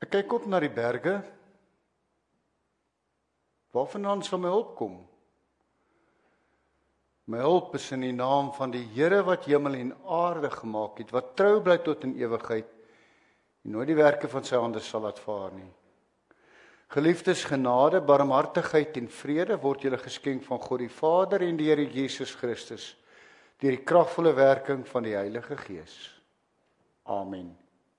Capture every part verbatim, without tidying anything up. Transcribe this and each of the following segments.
Ek kyk op na die berge. Waarvandaan sal my hulp kom? My hulp is in die naam van die Here wat hemel en aarde gemaak het, wat trou bly tot in ewigheid en nooit die werke van sy hande sal laat vaar nie. Geliefdes, genade, barmhartigheid en vrede word julle geskenk van God die Vader en die Here Jesus Christus deur die kragvolle werking van die Heilige Gees. Amen.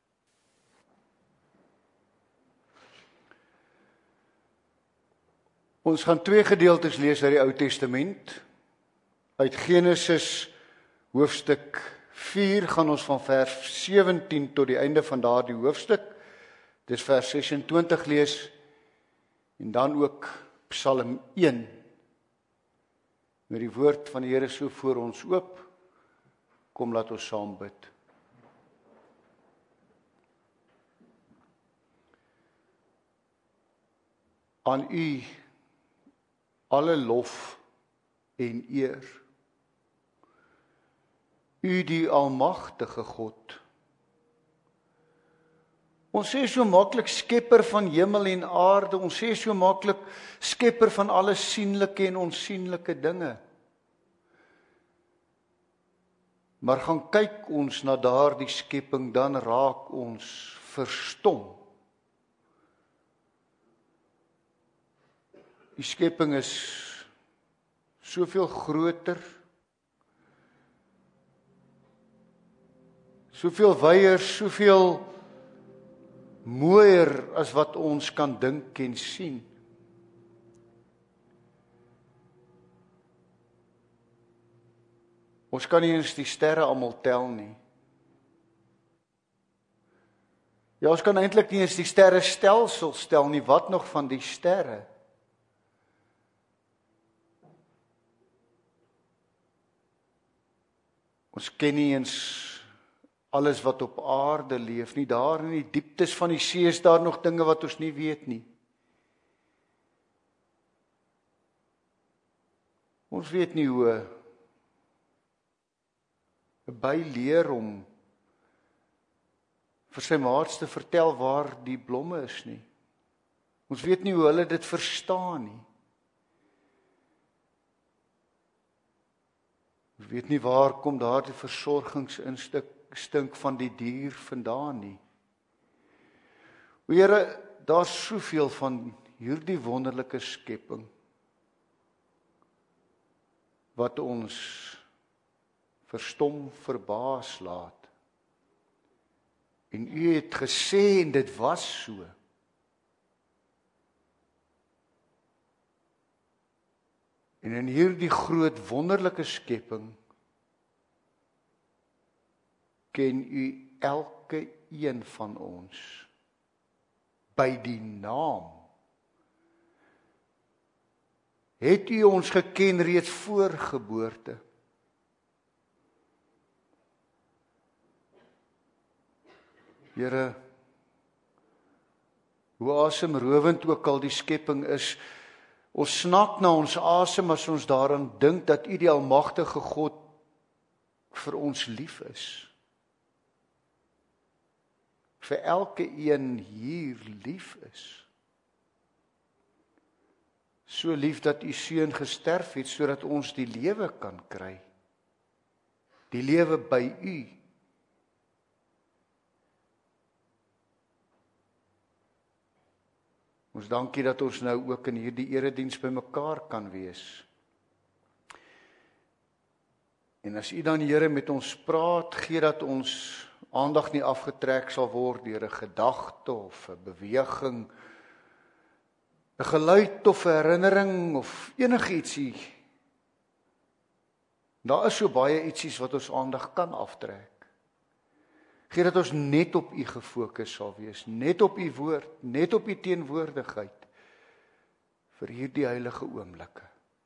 Ons gaan twee gedeeltes lees uit die Ou Testament. Uit Genesis hoofstuk vier gaan ons van vers sewentien tot die einde van daardie hoofstuk. Dis vers sesentwintig lees en dan ook Psalm een. Met die woord van die Here so voor ons oop, kom laat ons saam bid. Aan U alle lof en eer. U die almagtige God. Ons sê so maklik skepper van hemel en aarde, ons sê so maklik skepper van alle sienlike en onsienlike dinge. Maar gaan kyk ons na daardie skepping, dan raak ons verstom. Die skepping is soveel groter, soveel wyeer, soveel mooier as wat ons kan dink en sien. Ons kan nie eens die sterre almal tel nie. Ja, ons kan eintlik nie eens die sterrestelsel stel nie, wat nog van die sterre? Ons ken nie eens alles wat op aarde leef nie. Daar in die dieptes van die see is daar nog dinge wat ons nie weet nie. Ons weet nie hoe 'n by leer om vir sy maats te vertel waar die blomme is nie. Ons weet nie hoe hulle dit verstaan nie. Ons weet nie waar kom daardie versorgingsinstink van die dier vandaan nie. O Here, daar's soveel van hierdie wonderlike skepping wat ons verstom, verbaas laat. En U het gesê en dit was so. En in hierdie groot wonderlike skepping ken U elke een van ons by die naam. Het U ons geken reeds voor geboorte? Here, hoe asemrowend ook al die skepping is, ons snak na ons asem as ons daaraan dink dat U die almagtige God vir ons lief is. Vir elke een hier lief is. So lief dat U seun gesterf het sodat ons die lewe kan kry. Die lewe by U. Ons dankie dat ons nou ook in hierdie erediens by mekaar kan wees. En as U dan, Here, met ons praat, gee dat ons aandag nie afgetrek sal word deur 'n gedagte of 'n beweging, 'n geluid of 'n herinnering of enigietsie. Daar is so baie ietsies wat ons aandag kan aftrek. Gee dat ons net op U gefokus sal wees, net op U woord, net op U teenwoordigheid vir hierdie heilige oomblikke.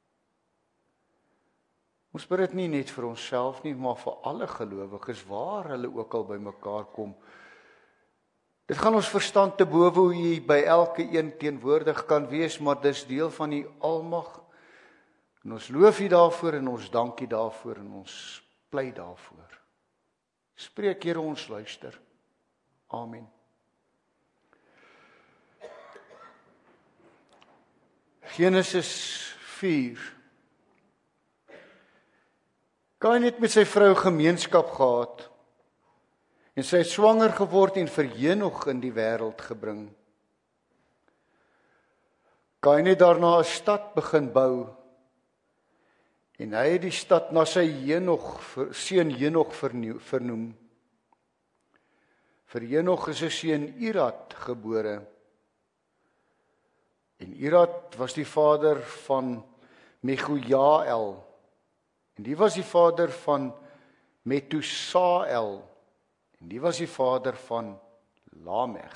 Ons bid dit nie net vir onsself nie, maar vir alle gelowiges waar hulle ook al by mekaar kom. Dit gaan ons verstand te bowe hoe U by elke een teenwoordig kan wees, maar dis deel van U almag. En ons loof U daarvoor en ons dank U daarvoor en ons pleit daarvoor. Spreek, Here, ons luister. Amen. Genesis vier. Kain het met sy vrou gemeenskap gehad en sy het swanger geword en vir Henog in die wêreld gebring. Kain het daarna 'n stad begin bou en hy het die stad na sy Henog, seun Henog vernoem. Vir Henog is sy seun Irad gebore. En Irad was die vader van Megujael. En die was die vader van Metusael. En die was die vader van Lamech.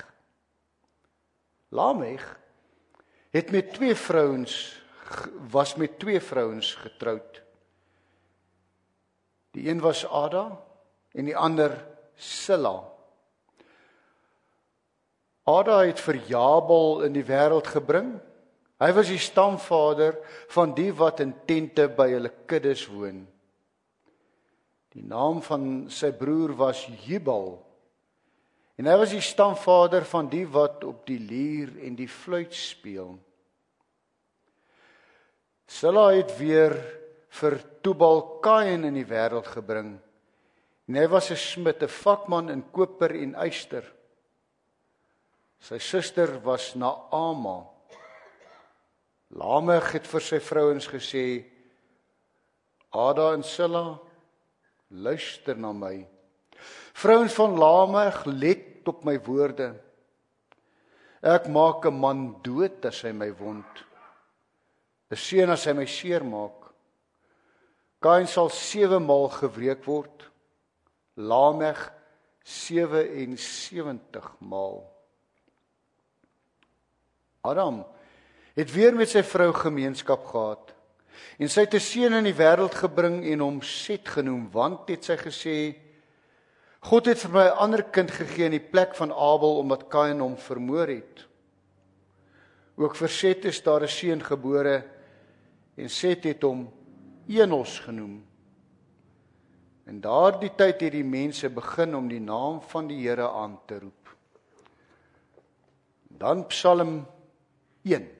Lamech het met twee vrouens, was met twee vrouens getroud. Die een was Ada en die ander Silla. Ada het vir Jabal in die wêreld gebring. Hy was die stamvader van die wat in tente by hulle kuddes woon. Die naam van sy broer was Jubal. En hy was die stamvader van die wat op die lier en die fluit speel. Silla het weer vir Tubal-Kain in die wêreld gebring. En hy was 'n smid, 'n vakman in koper en yster. Sy suster was Naama. Lamech het vir sy vrouens gesê, Ada en Silla, luister na my. Vrouens van Lamech, let op my woorde. Ek maak 'n man dood as hy my wond, 'n seun as hy my seer maak. Kain sal sewe maal gewreek word, Lamech sewe en sewentig maal. Adam het weer met sy vrou gemeenskap gehad en sy het 'n seun in die wêreld gebring en hom Set genoem, want het sy gesê, God het vir my 'n ander kind gegee in die plek van Abel, omdat Kain hom vermoor het. Ook vir Set is daar 'n seun gebore en Set het hom Enos genoem. En daardie tyd het die mense begin om die naam van die Here aan te roep. Dan Psalm een.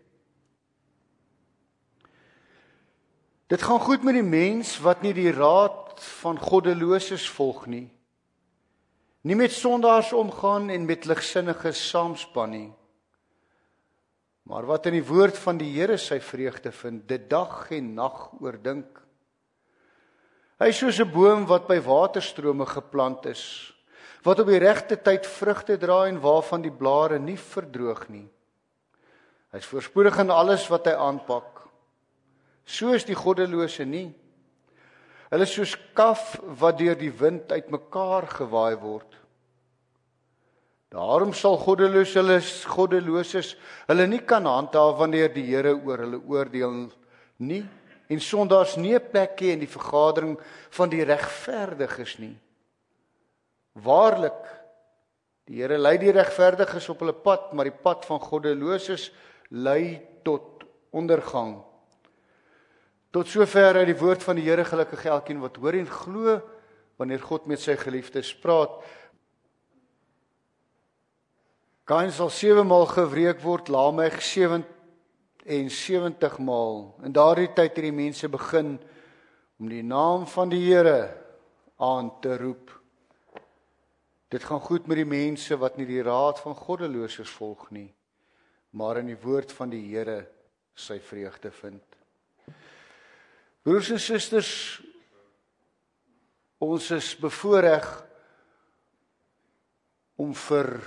Dit gaan goed met die mens wat nie die raad van goddeloses volg nie, nie met sondaars omgaan en met ligsinniges saamspan nie, maar wat in die woord van die Here sy vreugde vind, dit dag en nag oordink. Hy is soos 'n boom wat by waterstrome geplant is, wat op die regte tyd vrugte dra en waarvan die blare nie verdroog nie. Hy is voorspoedig in alles wat hy aanpak. So is die goddelose nie. Hulle is soos kaf wat deur die wind uitmekaar gewaai word. Daarom sal goddeloses, goddeloses hulle nie kan handhaaf wanneer die Here oor hulle oordeel nie, en sondaars nie 'n plek hê in die vergadering van die regverdiges nie. Waarlik, die Here lei die regverdiges op hulle pad, maar die pad van goddeloses lei tot ondergang. Tot sover uit die woord van die Here, gelukkig elkeen wat hoor en glo wanneer God met sy geliefdes praat. Kain sal sewe maal gewreek word, Lamech sewe en sewentig maal. In daardie tyd het die mense begin om die naam van die Here aan te roep. Dit gaan goed met die mense wat nie die raad van goddeloses volg nie, maar in die woord van die Here sy vreugde vind. Broers en susters, ons is bevoorreg om vir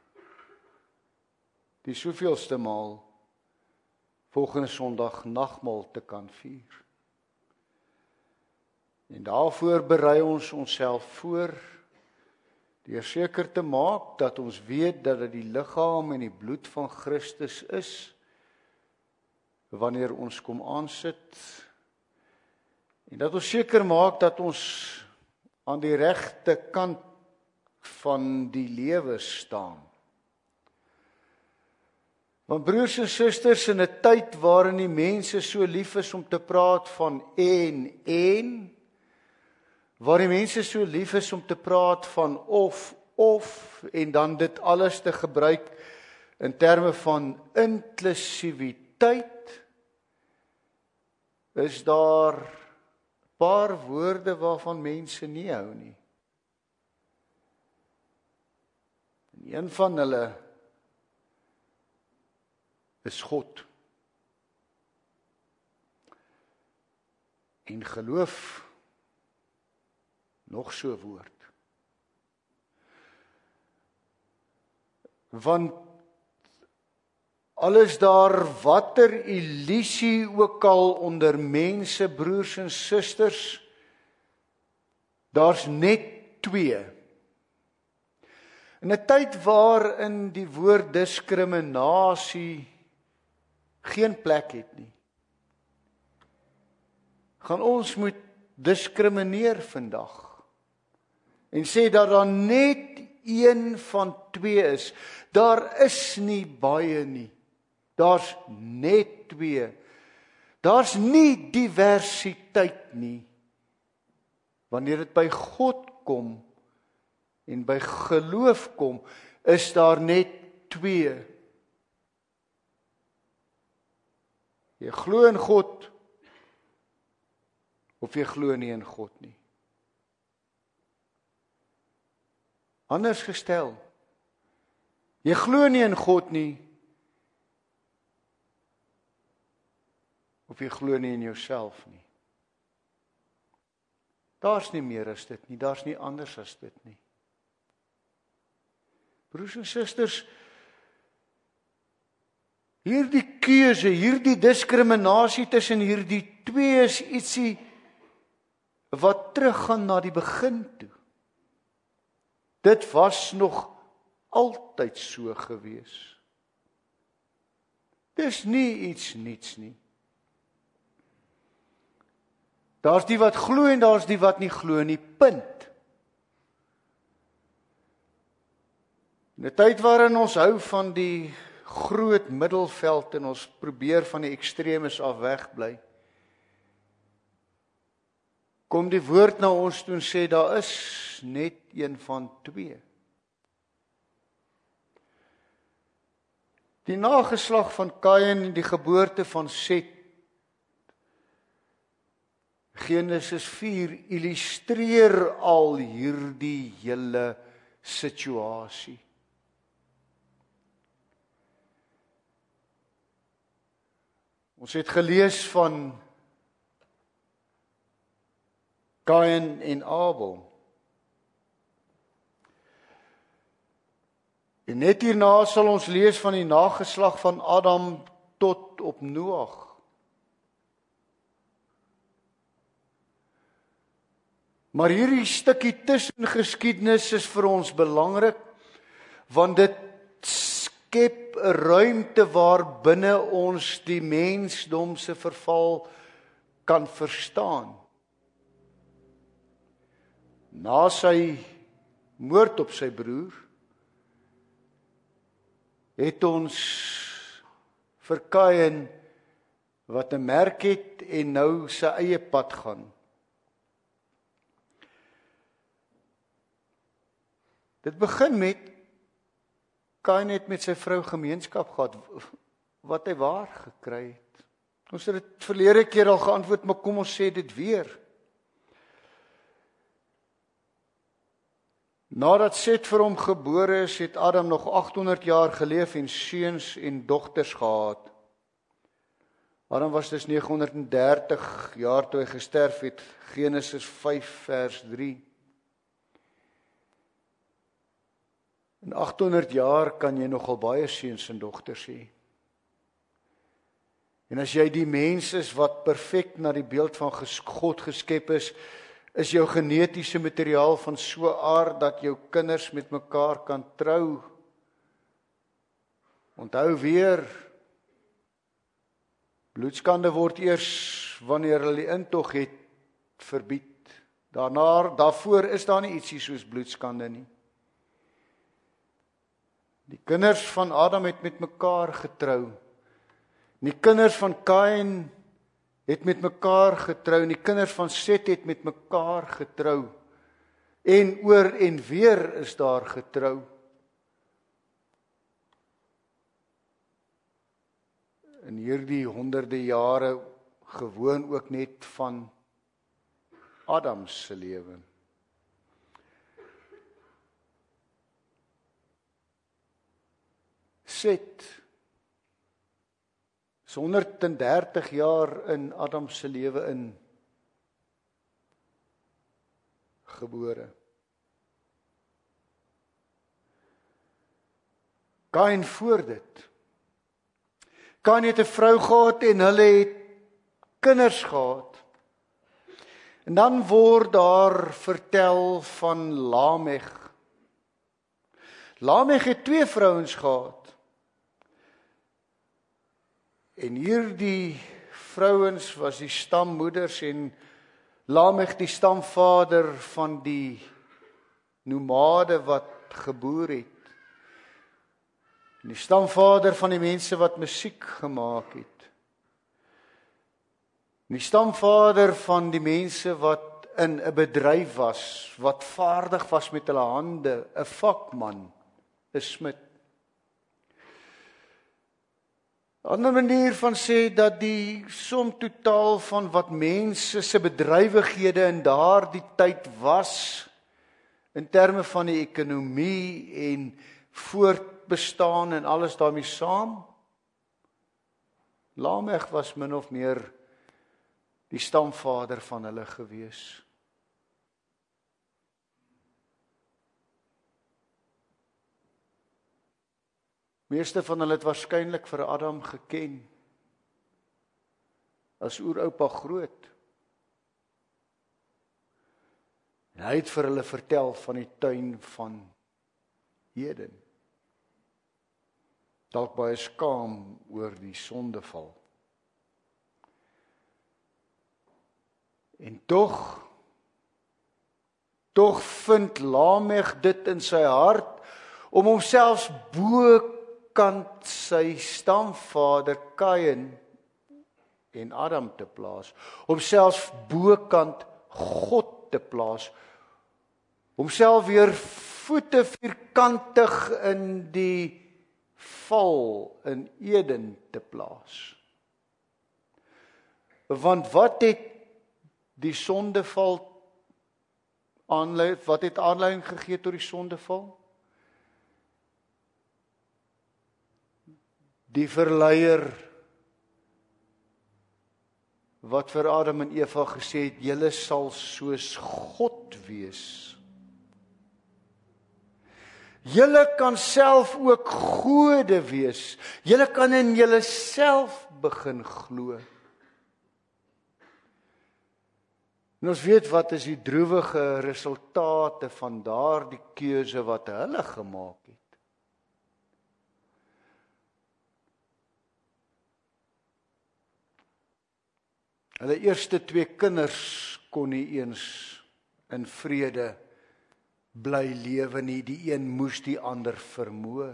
die soveelste maal volgende Sondag nagmaal te kan vier. En daarvoor berei ons onsself voor, deur seker te maak dat ons weet dat dit die liggaam en die bloed van Christus is, wanneer ons kom aansit, en dat ons seker maak dat ons aan die regte kant van die lewe staan. Want broers en susters, in 'n tyd waarin die mense so lief is om te praat van en, en, waar die mense so lief is om te praat van of, of, en dan dit alles te gebruik in terme van inklusiwiteit, is daar 'n paar woorde waarvan mense nie hou nie. En een van hulle is God. En geloof, nog so 'n woord. Want alles daar watter illusie ook al onder mense, broers en susters, daar's net twee. In 'n tyd waarin die woord diskriminasie geen plek het nie, gaan ons moet diskrimineer vandag en sê dat daar net een van twee is. Daar is nie baie nie. Daar's net twee. Daar's nie diversiteit nie. Wanneer dit by God kom en by geloof kom, is daar net twee. Jy glo in God of jy glo nie in God nie. Anders gestel, jy glo nie in God nie, of jy glo nie in jouself nie. Daar's nie meer as dit nie, daar's nie anders as dit nie. Broers en susters, hierdie keuse, hierdie diskriminasie tussen hierdie twee is ietsie wat teruggaan na die begin toe. Dit was nog altyd so gewees. Dis nie iets niets nie. Daar's die wat glo en daar's die wat nie glo nie, punt. In 'n tyd waarin ons hou van die groot middelveld en ons probeer van die ekstremes af wegbly, kom die woord na ons toe en sê, daar is net een van twee. Die nageslag van Kain en die geboorte van Set, Genesis vier, illustreer al hierdie hele situasie. Ons het gelees van Kain en Abel. En net hierna sal ons lees van die nageslag van Adam tot op Noag. Maar hierdie stukkie tussengeskiedenis is vir ons belangrik, want dit skep 'n ruimte waar binne ons die mensdom se verval kan verstaan. Na sy moord op sy broer, het ons vir Kain wat 'n merk het en nou sy eie pad gaan. Dit begin met Kain het met sy vrou gemeenskap gehad, wat hy waar gekry het. Ons het dit verlede keer al geantwoord, maar kom ons sê dit weer. Nadat Set vir hom gebore is, het Adam nog agthonderd jaar geleef en seuns en dogters gehad. Adam was dus negenhonderddertig jaar toe hy gesterf het, Genesis vyf vers drie. In agthonderd jaar kan jy nogal baie seuns en dogters hê. En as jy die mens is wat perfek na die beeld van God geskep is, is jou genetiese materiaal van so 'n aard dat jou kinders met mekaar kan trou. Onthou weer, bloedskande word eers wanneer hulle die intog het verbied. Daarna, daarvoor is daar nie ietsie soos bloedskande nie. Die kinders van Adam het met mekaar getrou. Die kinders van Kain het met mekaar getrou. Die kinders van Set het met mekaar getrou. En oor en weer is daar getrou. In hierdie honderde jare gewoon ook net van Adam se lewe. Set is honderd en dertig jaar in Adam se lewe in gebore. Kain voor dit. Kain het 'n vrou gehad en hulle het kinders gehad. En dan word daar vertel van Lamech. Lamech het twee vrouens gehad. En hierdie vrouens was die stammoeders en Lamech die stamvader van die nomade wat geboer het. En die stamvader van die mense wat musiek gemaak het. En die stamvader van die mense wat in 'n bedryf was, wat vaardig was met hulle hande, 'n vakman, 'n smid. 'n Ander manier van sê dat die som totaal van wat mense se bedrywighede in daardie tyd was, in terme van die ekonomie en voortbestaan en alles daarmee saam, Lamech was min of meer die stamvader van hulle gewees. Meeste van hulle het waarskynlik vir Adam geken as oeroupa groot. En hy het vir hulle vertel van die tuin van Eden. Dalk baie skaam oor die sondeval. En tog, tog vind Lamech dit in sy hart om homself bokant sy stamvader Kain en Adam te plaas, homself bokant God te plaas, homself weer voete vierkantig in die val in Eden te plaas. Want wat het die sondeval aanlei, wat het aanleiding gegee tot die sondeval? Die verleier wat vir Adam en Eva gesê het, julle sal soos God wees. Julle kan self ook gode wees. Julle kan in julle self begin glo. En ons weet wat is die droewige resultate van daardie keuse wat hulle gemaak het. Hulle eerste twee kinders kon nie eens in vrede bly lewe nie, die een moes die ander vermoor.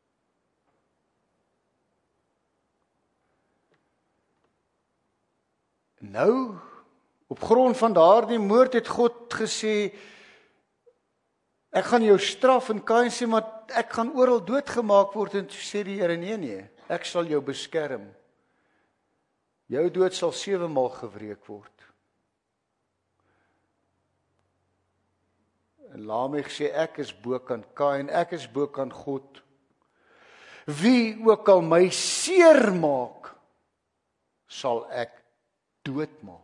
Nou, op grond van daardie moord het God gesê, ek gaan jou straf, en Kain sê, maar ek gaan oral doodgemaak word, en toe sê die Here, nee nee, ek sal jou beskerm. Jou dood sal sewe maal gewreek word. En Lamech sê, ek is bokant Kain, ek is bokant God. Wie ook al my seer maak, sal ek doodmaak.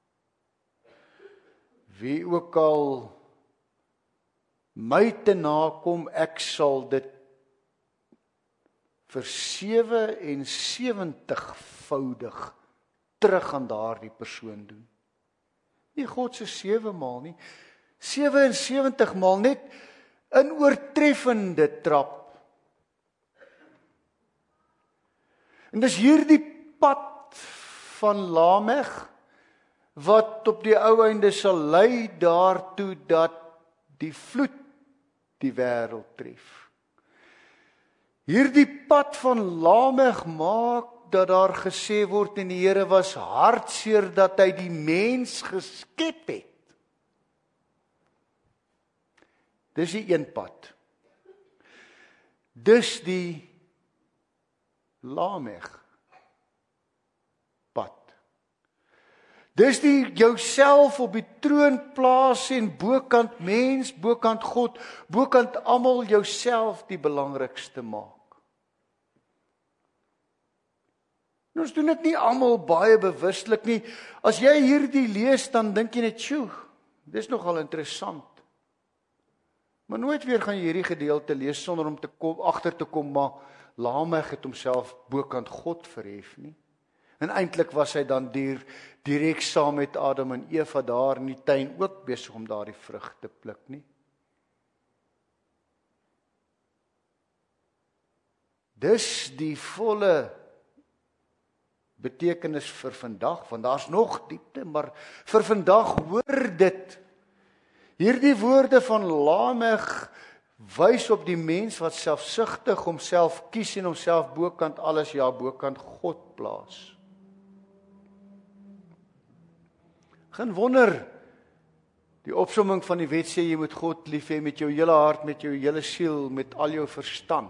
Wie ook al my te nakom, ek sal dit vir sewe en sewentigvoudig terug aan daardie persoon doen. Nie God se sewe maal nie, sewe en sewentig maal, net in oortreffende trap. En dis hierdie pad van Lamech wat op die ou einde sal lei daartoe dat die vloed die wêreld tref. Hierdie pad van Lamech maak dat daar gesê word en die Here was hartseer dat hy die mens geskep het. Dis die een pad. Dis die Lamech pad. Dis die jouself op die troon plaas en bokant mens, bokant God, bokant almal jouself die belangrikste maak. En ons doen dit nie almal baie bewuslik nie. As jy hierdie lees, dan dink jy net, "Sjoe, dis nogal interessant." Maar nooit weer gaan jy hierdie gedeelte lees sonder om te kom agter te kom, maar Lamech het homself bokant God verhef nie. En eintlik was hy dan dier, direk saam met Adam en Eva daar in die tuin ook besig om daardie vrug te pluk nie. Dis die volle betekenis vir vandag, want daar's nog diepte, maar vir vandag hoor dit. Hierdie woorde van Lamech wys op die mens wat selfsugtig homself kies en homself bokant alles, ja, bokant God plaas. Geen wonder, die opsomming van die wet sê jy moet God lief hê met jou hele hart, met jou hele siel, met al jou verstand.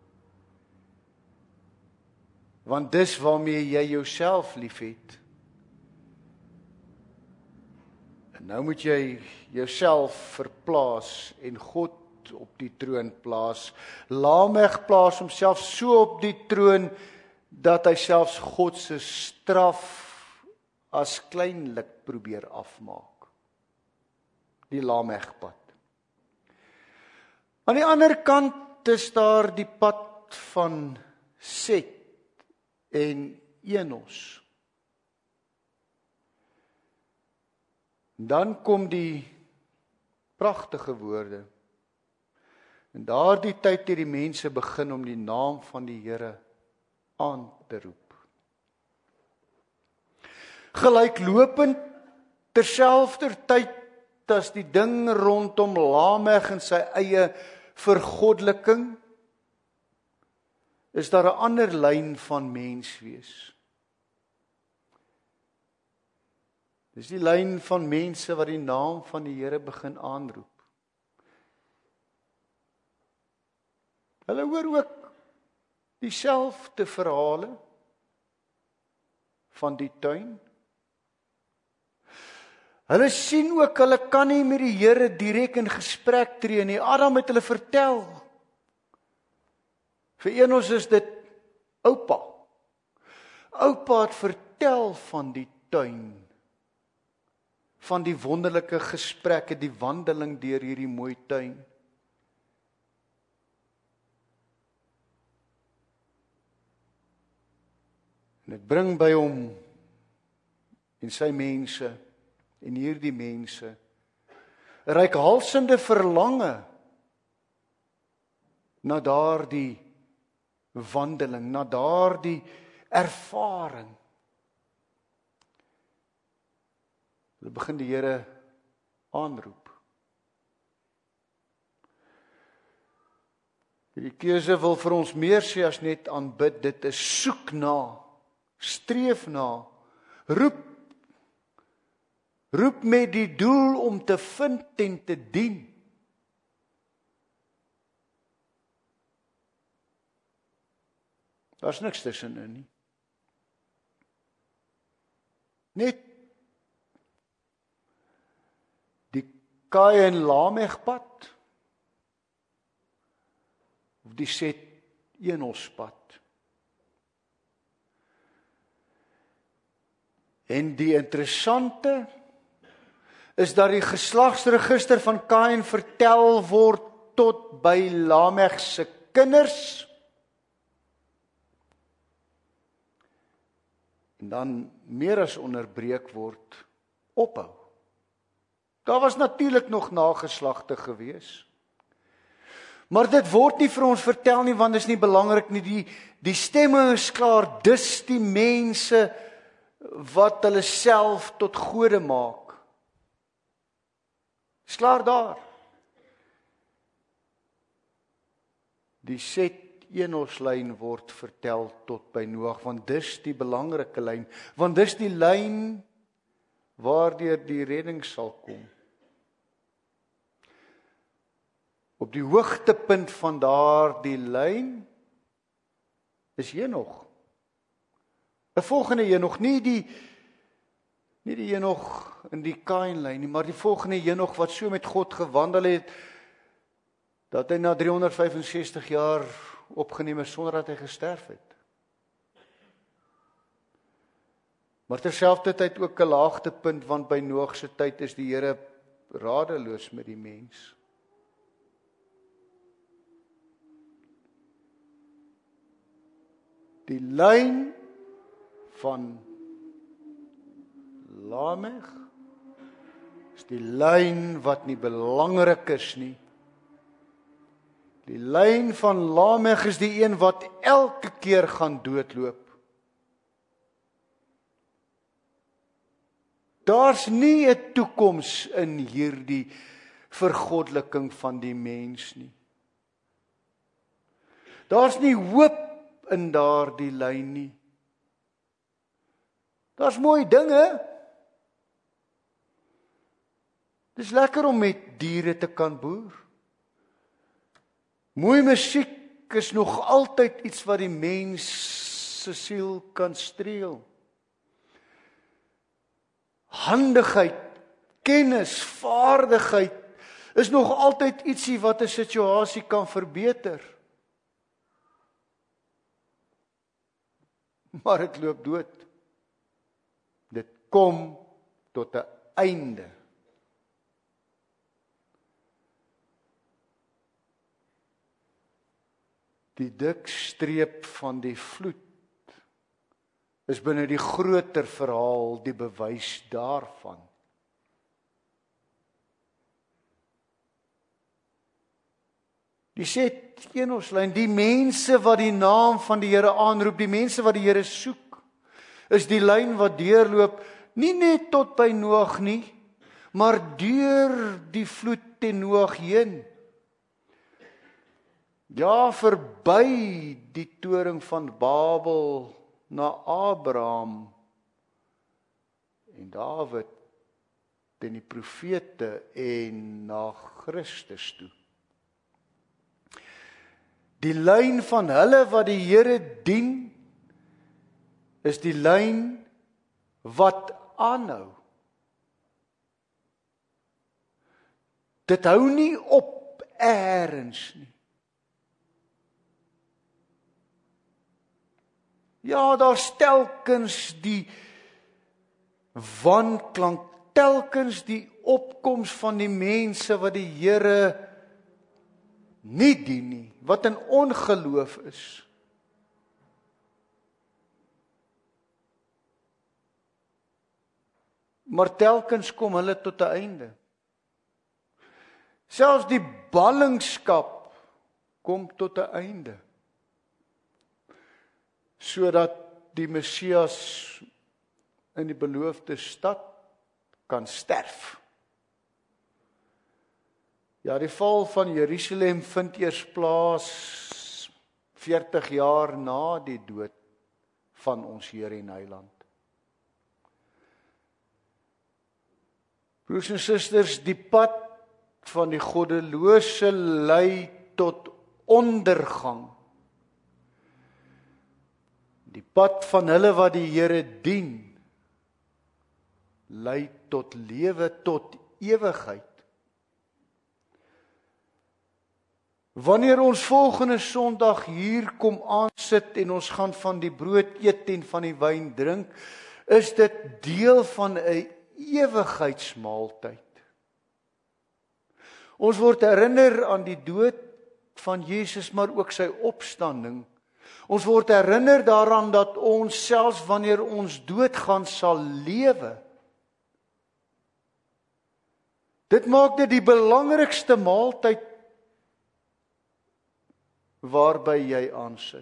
Want dis waarmee jy jouself liefhet. En nou moet jy jouself verplaas en God op die troon plaas. Lamech plaas homself so op die troon dat hy selfs God se straf as kleinlik probeer afmaak. Die Lamechpad. Aan die ander kant is daar die pad van Set en Enos. Dan kom die pragtige woorde. En daardie tyd het die mense begin om die naam van die Here aan te roep. Gelyklopend terselfdertyd as die ding rondom Lamech en sy eie vergoddeling, is daar 'n ander lyn van menswees. Dis die lyn van mense wat die naam van die Here begin aanroep. Hulle hoor ook dieselfde verhale van die tuin. Hulle sien ook, hulle kan nie met die Here direk in gesprek tree nie. Adam het hulle vertel. Vir Enos is dit oupa. Oupa het vertel van die tuin. Van die wonderlike gesprekke, die wandeling deur hierdie mooi tuin. En dit bring by hom en sy mense en hierdie mense 'n reikhalsende verlange na daardie wandeling, na daardie ervaring. Hulle begin die Here aanroep. Die keuse wil vir ons meer sê as net aanbid, dit is soek na, streef na, roep, roep met die doel om te vind en te dien. Daar's niks tussenin nie. Net die Kain en Lamech pad of die Set Enos pad. En die interessante is dat die geslagsregister van Kain vertel word tot by Lamech se kinders. En dan meer as onderbreek word ophou. Daar was natuurlik nog nageslagte gewees. Maar dit word nie vir ons vertel nie, want dit is nie belangrik nie. Die, die stemming is klaar, dis die mense wat hulle self tot gode maak. Is klaar daar. Die Set Enos lyn word vertel tot by Noag, want dis die belangrike lyn, want dis die lyn waardeur die redding sal kom. Op die hoogtepunt van daardie lyn is Henog. 'n volgende Henog, nie die Nie die Henog in die Kainlyn nie, maar die volgende Henog wat so met God gewandel het, dat hy na driehonderdvyfensestig jaar opgeneem is sonder dat hy gesterf het. Maar terselfdertyd ook 'n laagtepunt, want by Noag se tyd is die Here radeloos met die mens. Die lyn van Lamech is die lyn wat nie belangrik is nie. Die lyn van Lamech is die een wat elke keer gaan doodloop. Daar's nie 'n toekoms in hierdie vergoddeling van die mens nie. Daar's nie hoop in daardie lyn nie. Daar's mooi dinge. Dis lekker om met diere te kan boer. Mooi musiek is nog altyd iets wat die mens se siel kan streel. Handigheid, kennis, vaardigheid is nog altyd ietsie wat 'n situasie kan verbeter. Maar dit loop dood. Dit kom tot 'n einde. Die dik streep van die vloed is binne die groter verhaal die bewys daarvan. Die sê teenoorslyn, die mense wat die naam van die Here aanroep, die mense wat die Here soek, is die lyn wat deurloop, nie net tot by Noag nie, maar deur die vloed ten Noag heen. Ja, verby die toring van Babel na Abraham en Dawid en die profete en na Christus toe. Die lyn van hulle wat die Here dien, is die lyn wat aanhou. Dit hou nie op eers nie. Ja, daar's telkens die wanklank, telkens die opkoms van die mense wat die Here nie dien nie, wat in ongeloof is. Maar telkens kom hulle tot 'n einde. Selfs die ballingskap kom tot 'n einde. Sodat die Messias in die beloofde stad kan sterf. Ja, die val van Jerusalem vind eers plaas veertig jaar na die dood van ons Here en Heiland. Broers en susters, die pad van die goddelose lei tot ondergang. Die pad van hulle wat die Here dien, lei tot lewe, tot ewigheid. Wanneer ons volgende Sondag hier kom aansit en ons gaan van die brood eet en van die wyn drink, is dit deel van 'n ewigheidsmaaltyd. Ons word herinner aan die dood van Jesus, maar ook sy opstanding. Ons word herinner daaraan dat ons selfs wanneer ons doodgaan sal lewe. Dit maak dit die belangrikste maaltyd waarby jy aansit.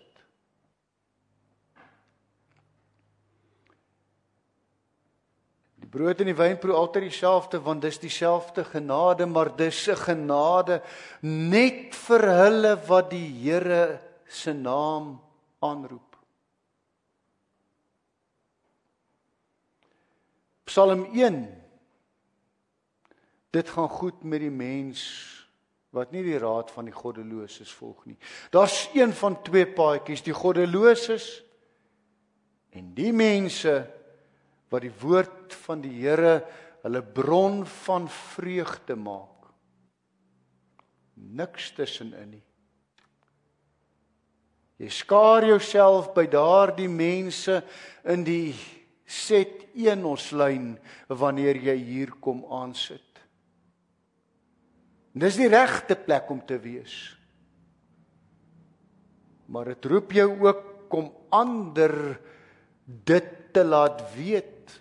Die brood en die wyn proe altyd dieselfde, want dis dieselfde genade, maar dis 'n genade net vir hulle wat die Here se naam aanroep. Psalm een. Dit gaan goed met die mens wat nie die raad van die goddeloses volg nie. Daar's een van twee paadjies, die goddeloses en die mense wat die woord van die Here hulle bron van vreugde maak. Niks tussenin nie. Jy skaar jouself by daardie mense in die set een ons lyn wanneer jy hier kom aansit. En dis die regte plek om te wees. Maar dit roep jou ook om ander dit te laat weet.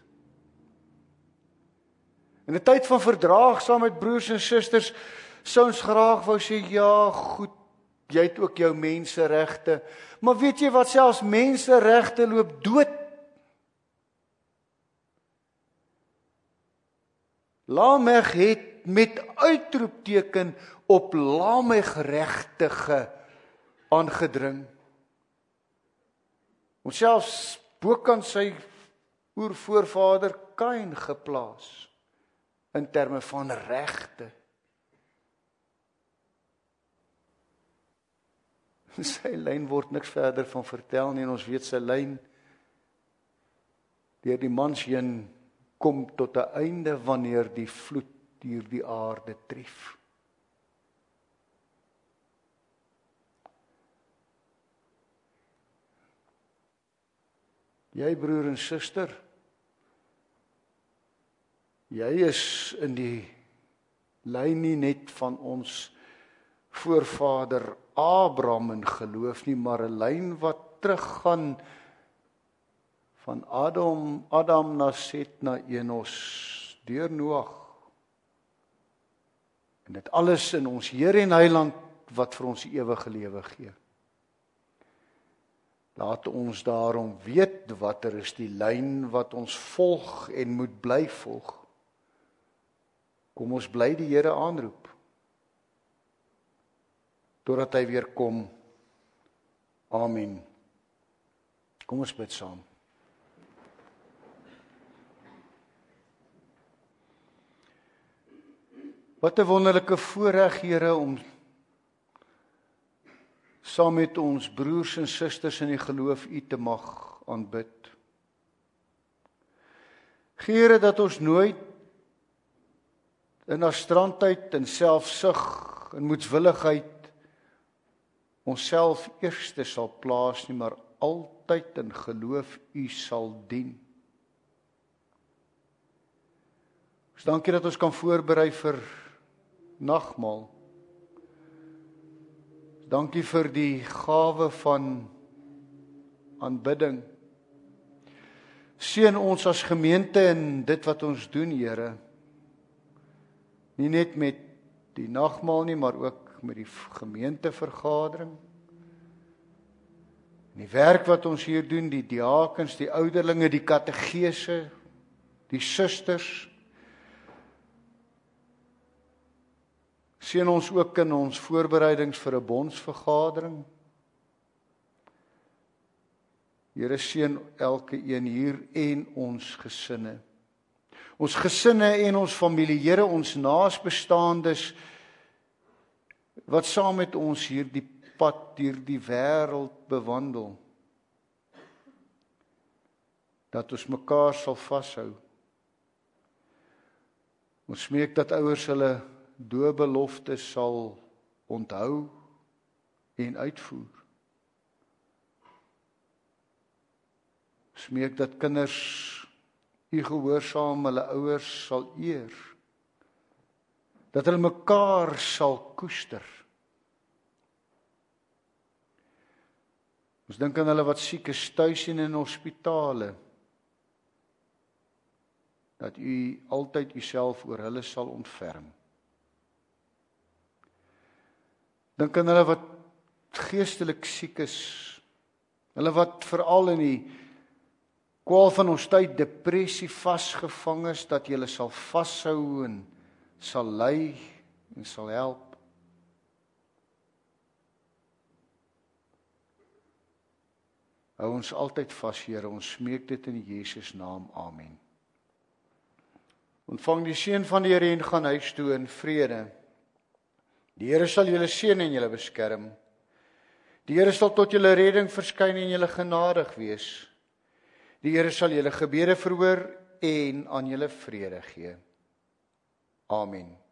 In 'n tyd van verdraagsaamheid, broers en susters, sou ons graag wou sê, ja, goed, jy het ook jou menseregte, maar weet jy wat, selfs menseregte loop dood. Lamech het met uitroepteken op Lamech-regtige aangedring. Ons selfs bokant sy oervoorvader Kain geplaas in terme van regte. Sy lyn word niks verder van vertel nie, en ons weet sy lyn deur die mansheen kom tot 'n einde wanneer die vloed hierdie aarde tref. Jy broer en suster, jy is in die lyn nie net van ons voorvader Abraham in geloof nie, maar 'n lyn wat teruggaan van Adam, Adam na Set na Enos, deur Noag. En dit alles in ons Here en Heiland wat vir ons die ewige lewe gee. Laat ons daarom weet watter is die lyn wat ons volg en moet bly volg. Kom ons bly die Here aanroep, totdat hy weer kom. Amen. Kom ons bid saam. Wat 'n wonderlike voorreg, Here, om saam met ons broers en susters in die geloof U te mag aanbid. Here, dat ons nooit in astrantheid en selfsug en moedswilligheid onsself eerste sal plaas nie, maar altyd in geloof U sal dien. Ons dankie dat ons kan voorberei vir nagmaal. Dankie vir die gawe van aanbidding. Seën ons as gemeente in dit wat ons doen, Here. Nie net met die nagmaal nie, maar ook met die gemeentevergadering. En die werk wat ons hier doen, die diakens, die ouderlinge, die kategese, die susters. Seën ons ook in ons voorbereidings vir 'n bondsvergadering. Here, seën elke een hier en ons gesinne. Ons gesinne en ons familie, Here, ons naasbestaandes wat saam met ons hierdie pad deur die wêreld bewandel. Dat ons mekaar sal vashou. Ons smeek dat ouers hulle doopbeloftes sal onthou en uitvoer. Smeek dat kinders U gehoorsaam hulle ouers sal eer. Dat hulle mekaar sal koester. Ons dink aan hulle wat siek is tuis en in hospitale. Dat U altyd Uself oor hulle sal ontferm. Dink aan hulle wat geestelik siek is. Hulle wat veral in die kwaal van ons tyd depressie vasgevang is, dat Jy hulle sal vashou en sal lei en sal help. Hou ons altyd vas, Here, ons smeek dit in Jesus naam. Amen. Ontvang die seën van die Here en gaan huis toe in vrede. Die Here sal julle seën en julle beskerm. Die Here sal tot julle redding verskyn en julle genadig wees. Die Here sal julle gebede verhoor en aan julle vrede gee. Amen.